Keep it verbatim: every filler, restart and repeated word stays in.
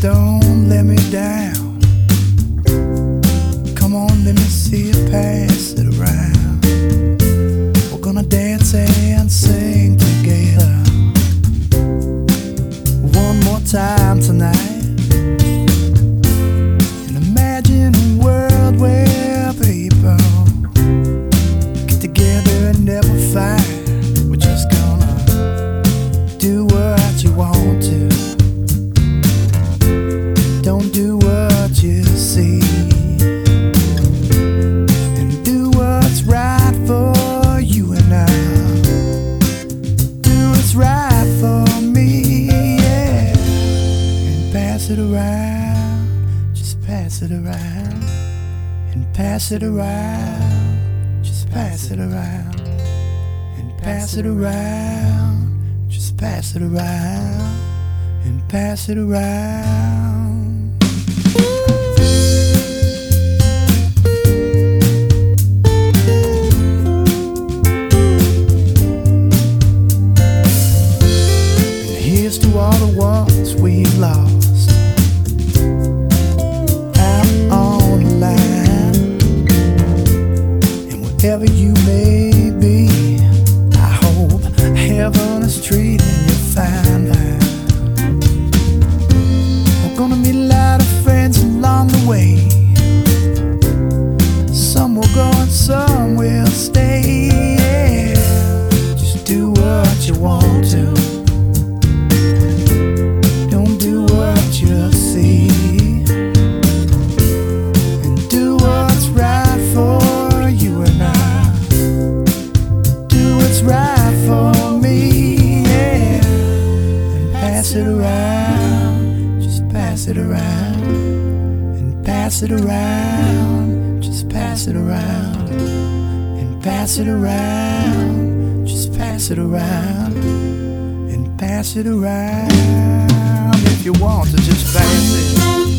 don't let me down. Come on, let me see you pass it around. We're gonna dance and sing together one more time tonight. And imagine a world where people get together and never fight. We're just gonna do what you want to. Don't do what you see, and do what's right for you and I. Do what's right for me, yeah. And pass it around, just pass it around. And pass it around, just pass it around. And pass it around, just pass it around. And pass it around. Here's to all the ones we've lost out on the line. And wherever you may be, I hope heaven is treating you fine, fine. We're gonna meet a lot of friends along the way. Some will go and some will stay, yeah. Just do what you want to. Pass it around, just pass it around. And pass it around, just pass it around. And pass it around, just pass it around. And pass it around. If you want to just pass it.